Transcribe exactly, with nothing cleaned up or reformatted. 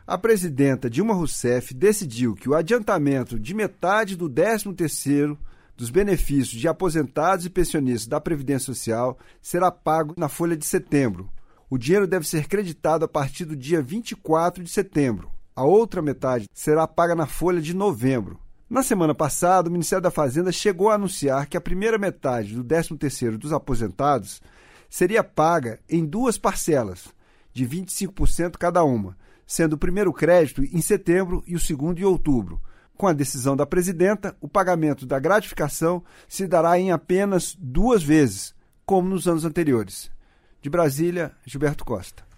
A presidenta Dilma Rousseff decidiu que o adiantamento de metade do décimo terceiro dos benefícios de aposentados e pensionistas da Previdência Social será pago na folha de setembro. O dinheiro deve ser creditado a partir do dia vinte e quatro de setembro. A outra metade será paga na folha de novembro. Na semana passada, o Ministério da Fazenda chegou a anunciar que a primeira metade do décimo terceiro dos aposentados seria paga em duas parcelas, de vinte e cinco por cento cada uma, sendo o primeiro crédito em setembro e o segundo em outubro. Com a decisão da presidenta, o pagamento da gratificação se dará em apenas duas vezes, como nos anos anteriores. De Brasília, Gilberto Costa.